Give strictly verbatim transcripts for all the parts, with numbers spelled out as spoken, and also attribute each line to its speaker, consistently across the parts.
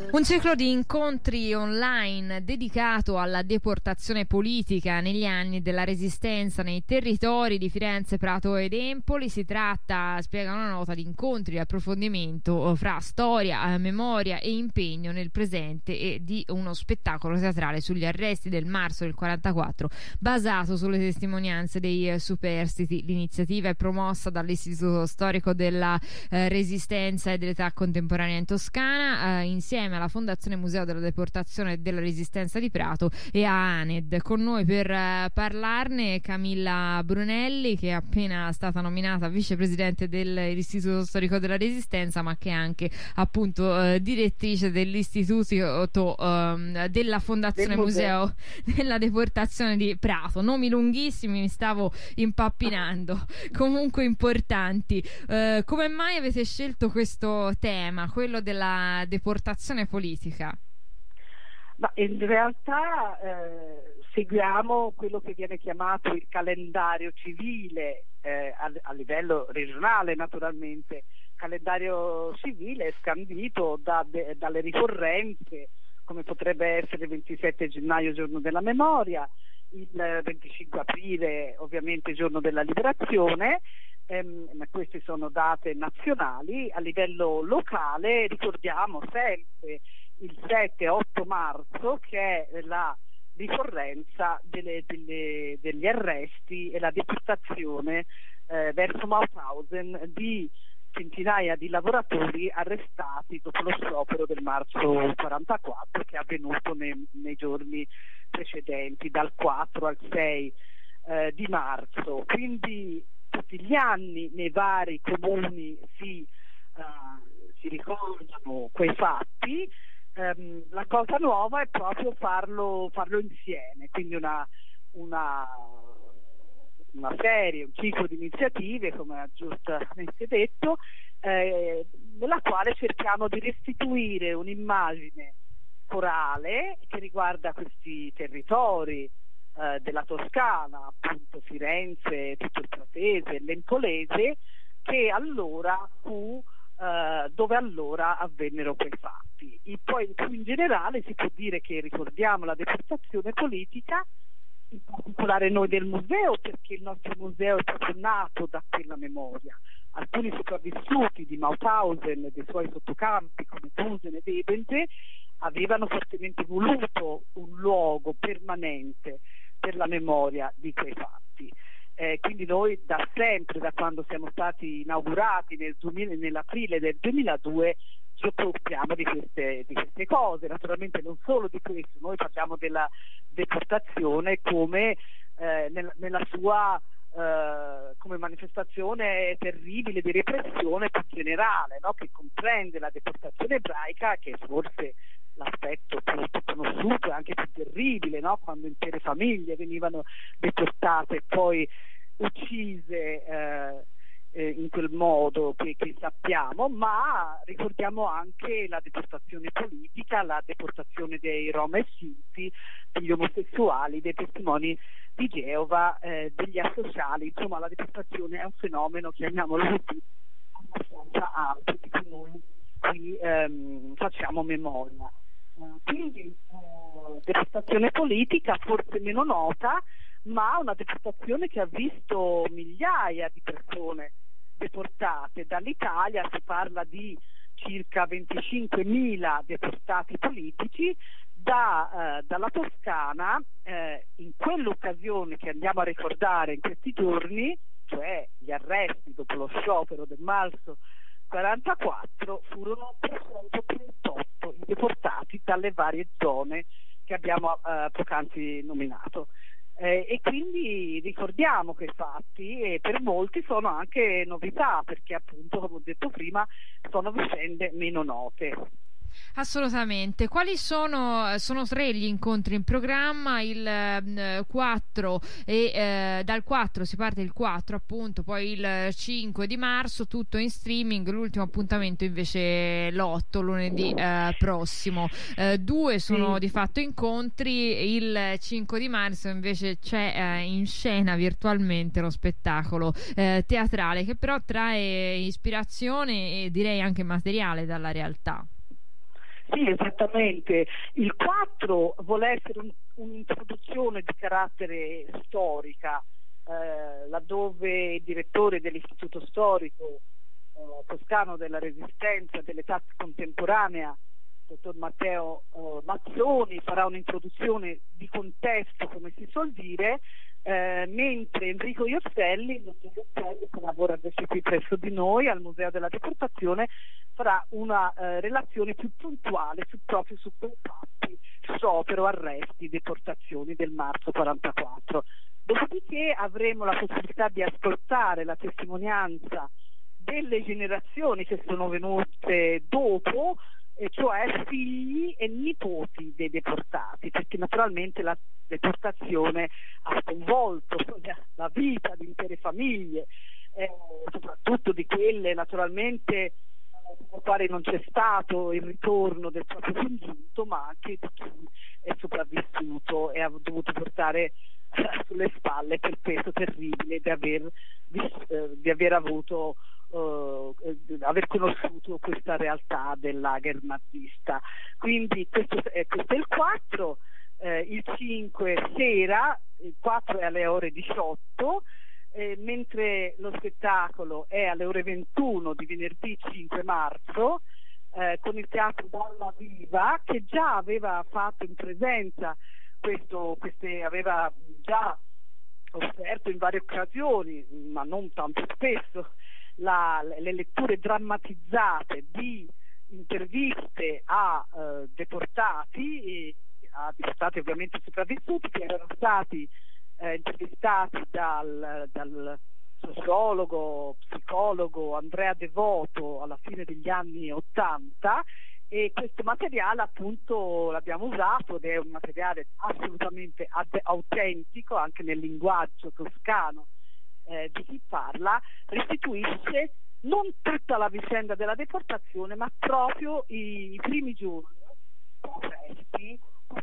Speaker 1: Un ciclo di incontri online dedicato alla deportazione politica negli anni della Resistenza nei territori di Firenze, Prato ed Empoli. Si tratta, spiega una nota, di incontri di approfondimento fra storia, memoria e impegno nel presente e di uno spettacolo teatrale sugli arresti del marzo del quarantaquattro basato sulle testimonianze dei superstiti. L'iniziativa è promossa dall'Istituto Storico della eh, Resistenza e dell'Età Contemporanea in Toscana, eh, insieme alla Fondazione Museo della Deportazione e della Resistenza di Prato e a ANED. Con noi per uh, parlarne Camilla Brunelli, che è appena stata nominata vicepresidente dell'Istituto Storico della Resistenza, ma che è anche appunto uh, direttrice dell'Istituto uh, della Fondazione Del Museo. Museo della Deportazione di Prato. Nomi lunghissimi, mi stavo impappinando, comunque importanti. Uh, come mai avete scelto questo tema, quello della deportazione politica?
Speaker 2: Ma in realtà eh, seguiamo quello che viene chiamato il calendario civile eh, a, a livello regionale, naturalmente. Calendario civile scandito da, de, dalle ricorrenze, come potrebbe essere il ventisette gennaio, giorno della memoria, il venticinque aprile ovviamente giorno della liberazione, ehm, ma queste sono date nazionali. A livello locale ricordiamo sempre il sette otto marzo, che è la ricorrenza delle, delle, degli arresti e la deportazione eh, verso Mauthausen di centinaia di lavoratori arrestati dopo lo sciopero del marzo quarantaquattro, che è avvenuto nei, nei giorni precedenti, dal quattro al sei eh, di marzo. Quindi tutti gli anni nei vari comuni si, uh, si ricordano quei fatti. Um, la cosa nuova è proprio farlo, farlo insieme, quindi una, una, una serie, un ciclo di iniziative, come ha giustamente detto, eh, nella quale cerchiamo di restituire un'immagine corale che riguarda questi territori eh, della Toscana, appunto Firenze, tutto il Pratese, l'Empolese, che allora fu Uh, dove allora avvennero quei fatti. E poi più in generale si può dire che ricordiamo la deportazione politica, in particolare noi del museo, perché il nostro museo è proprio nato da quella memoria. Alcuni sopravvissuti di Mauthausen e dei suoi sottocampi come Tusen ed Ebensee avevano fortemente voluto un luogo permanente per la memoria di quei fatti. Eh, quindi noi da sempre, da quando siamo stati inaugurati nel duemila, nell'aprile del duemiladue, ci occupiamo di queste, di queste cose. Naturalmente non solo di questo, noi parliamo della deportazione come eh, nel, nella sua eh, come manifestazione terribile di repressione più generale, no? Che comprende la deportazione ebraica, che è forse l'aspetto più, più conosciuto e anche più terribile, no? Quando intere famiglie venivano deportate e poi uccise eh, eh, in quel modo che, che sappiamo, ma ricordiamo anche la deportazione politica, la deportazione dei Rom e Sinti, degli omosessuali, dei testimoni di Geova, eh, degli asociali. Insomma, la deportazione è un fenomeno, chiamiamolo così, abbastanza ampio, di cui noi qui ehm, facciamo memoria. Quindi eh, deportazione politica forse meno nota, ma una deportazione che ha visto migliaia di persone deportate dall'Italia. Si parla di circa venticinquemila deportati politici da, eh, dalla Toscana. Eh, in quell'occasione che andiamo a ricordare in questi giorni, cioè gli arresti dopo lo sciopero del marzo quarantaquattro, furono trecentotrentotto i deportati dalle varie zone che abbiamo eh, poc'anzi nominato. Eh, e quindi ricordiamo quei fatti, e per molti sono anche novità, perché appunto, come ho detto prima, sono vicende meno note.
Speaker 1: Assolutamente. Quali sono? Sono tre gli incontri in programma, il eh, quattro e eh, dal quattro si parte il quattro, appunto, poi il cinque di marzo, tutto in streaming. L'ultimo appuntamento invece l'otto, lunedì eh, prossimo. Eh, due sono sì. di fatto incontri, il cinque di marzo invece c'è eh, in scena virtualmente lo spettacolo eh, teatrale, che però trae ispirazione e direi anche materiale dalla realtà.
Speaker 2: Sì, esattamente. Il quattro vuole essere un, un'introduzione di carattere storica, eh, laddove il direttore dell'Istituto Storico eh, Toscano della Resistenza e dell'età contemporanea, dottor Matteo eh, Mazzoni, farà un'introduzione di contesto, come si suol dire, eh, mentre Enrico Iosselli, il dottor Iosselli, che lavora adesso qui presso di noi al Museo della Deportazione, farà una eh, relazione più puntuale su, proprio su quei fatti, sciopero, arresti, deportazioni del marzo quarantaquattro. Dopodiché avremo la possibilità di ascoltare la testimonianza delle generazioni che sono venute dopo, e cioè figli e nipoti dei deportati, perché naturalmente la deportazione ha sconvolto la vita di intere famiglie, eh, soprattutto di quelle naturalmente per quale non c'è stato il ritorno del proprio congiunto, ma anche di chi è sopravvissuto e ha dovuto portare sulle spalle quel peso terribile di aver, di, eh, di aver avuto Uh, aver conosciuto questa realtà del lager nazista. Quindi questo è, questo è il quattro, eh, il cinque sera, il quattro è alle ore diciotto, eh, mentre lo spettacolo è alle ore ventuno di venerdì cinque marzo, eh, con il teatro Dalla Viva, che già aveva fatto in presenza questo, queste, aveva già offerto in varie occasioni, ma non tanto spesso, La, le letture drammatizzate di interviste a eh, deportati, e a deportati ovviamente sopravvissuti, che erano stati eh, intervistati dal, dal sociologo, psicologo Andrea Devoto alla fine degli anni ottanta, e questo materiale appunto l'abbiamo usato ed è un materiale assolutamente ad- autentico anche nel linguaggio toscano Eh, di chi parla, restituisce non tutta la vicenda della deportazione, ma proprio i, i primi giorni, arresti,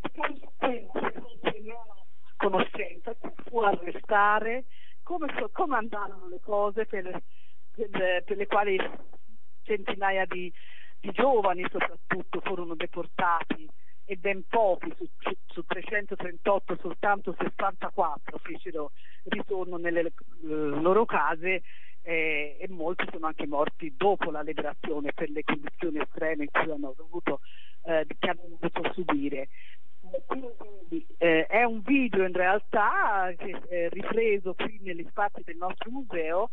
Speaker 2: conoscenza, chi fu arrestare, come, come andarono le cose per, per, per le quali centinaia di, di giovani soprattutto furono deportati, e ben pochi, su, su trecentotrentotto soltanto sessantaquattro fecero ritorno nelle eh, loro case, eh, e molti sono anche morti dopo la liberazione per le condizioni estreme in cui hanno dovuto, eh, che hanno dovuto subire. Quindi eh, è un video in realtà che è ripreso qui negli spazi del nostro museo,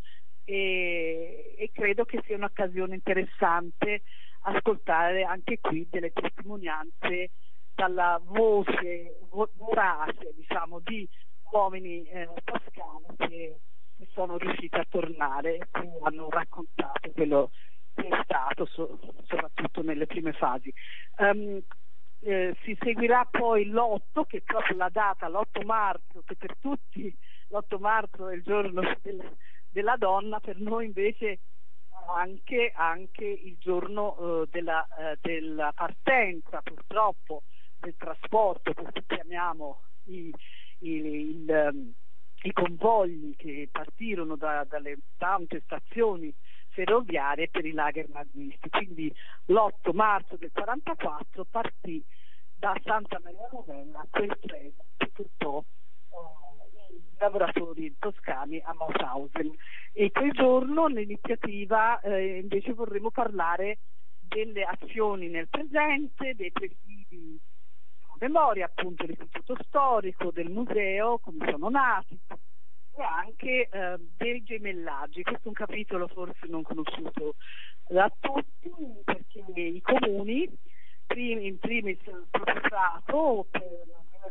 Speaker 2: e, e credo che sia un'occasione interessante ascoltare anche qui delle testimonianze dalla voce vorace, diciamo, di uomini eh, toscani che, che sono riusciti a tornare e che hanno raccontato quello che è stato, so, soprattutto nelle prime fasi. Um, eh, si seguirà poi l'otto, che è proprio la data, l'otto marzo, che per tutti l'otto marzo è il giorno del, della donna, per noi invece anche, anche il giorno uh, della, uh, della partenza, purtroppo, del trasporto, così chiamiamo i, i, il, um, i convogli che partirono da, dalle tante stazioni ferroviarie per i lager nazisti. Quindi l'otto marzo del quarantaquattro partì da Santa Maria Novella quel treno che portò uh, i lavoratori toscani a Mauthausen, e quel giorno l'iniziativa eh, invece vorremmo parlare delle azioni nel presente, dei presidi memoria, appunto dell'Istituto Storico, del museo, come sono nati, e anche eh, dei gemellaggi. Questo è un capitolo forse non conosciuto da tutti, perché i comuni, in primis il professato per il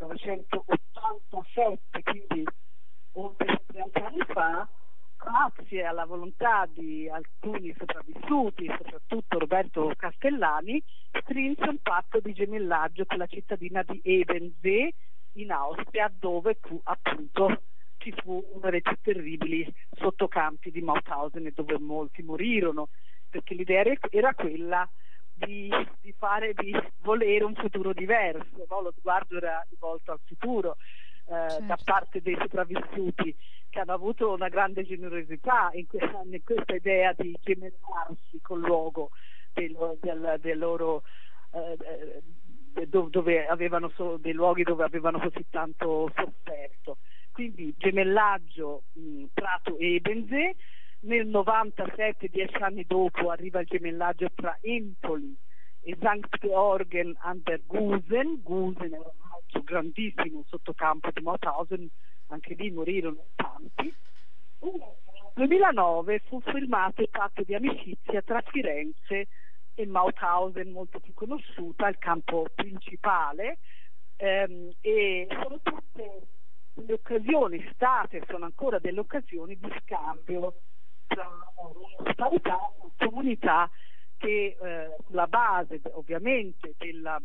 Speaker 2: millenovecentottantasette, quindi oltre trenta anni fa, grazie alla volontà di alcuni sopravvissuti, soprattutto Roberto Castellani, strinse un patto di gemellaggio con la cittadina di Ebensee in Austria, dove fu, appunto ci fu uno dei più terribili sottocampi di Mauthausen, e dove molti morirono, perché l'idea era quella di, di fare, di volere un futuro diverso, no? Lo sguardo era rivolto al futuro, eh, certo, da parte dei sopravvissuti, che hanno avuto una grande generosità in questa, in questa idea di gemellarsi col luogo del, del, del loro eh, dove avevano so, dei luoghi dove avevano così tanto sofferto. Quindi gemellaggio mh, Prato e Ebensee. Nel novantasette, dieci anni dopo, arriva il gemellaggio tra Empoli e Sankt Georgen an der Gusen. Gusen era un altro grandissimo sottocampo di Mauthausen, anche lì morirono tanti. Nel duemilanove fu firmato il patto di amicizia tra Firenze e Mauthausen, molto più conosciuta, il campo principale, ehm, e sono tutte le occasioni state, sono ancora delle occasioni di scambio tra municipalità e comunità che eh, sulla base ovviamente della,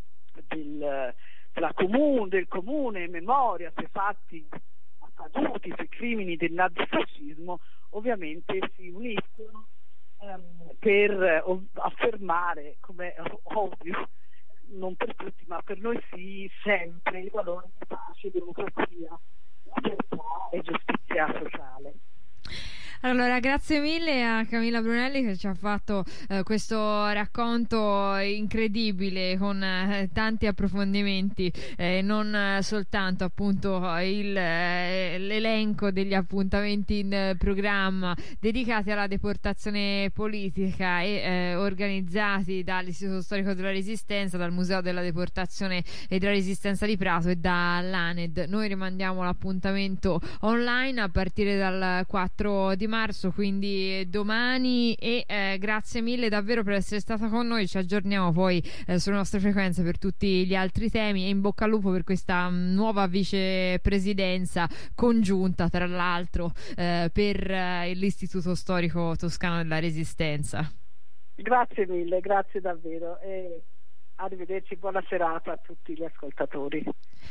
Speaker 2: del, della comune, del comune memoria sui fatti accaduti, sui crimini del nazifascismo, ovviamente si uniscono ehm, per eh, affermare, come è ovvio, non per tutti, ma per noi sì, sempre i valori di pace, democrazia, libertà e giustizia sociale.
Speaker 1: Allora, grazie mille a Camilla Brunelli che ci ha fatto eh, questo racconto incredibile con eh, tanti approfondimenti, eh, non eh, soltanto appunto il, eh, l'elenco degli appuntamenti in eh, programma dedicati alla deportazione politica e eh, organizzati dall'Istituto Storico della Resistenza, dal Museo della Deportazione e della Resistenza di Prato e dall'ANED. Noi rimandiamo l'appuntamento online a partire dal quattro di marzo, quindi domani, e eh, grazie mille davvero per essere stata con noi. Ci aggiorniamo poi eh, sulle nostre frequenze per tutti gli altri temi, e in bocca al lupo per questa mh, nuova vicepresidenza congiunta, tra l'altro, eh, per eh, l'Istituto Storico Toscano della Resistenza.
Speaker 2: Grazie mille, grazie davvero, e arrivederci, buona serata a tutti gli ascoltatori.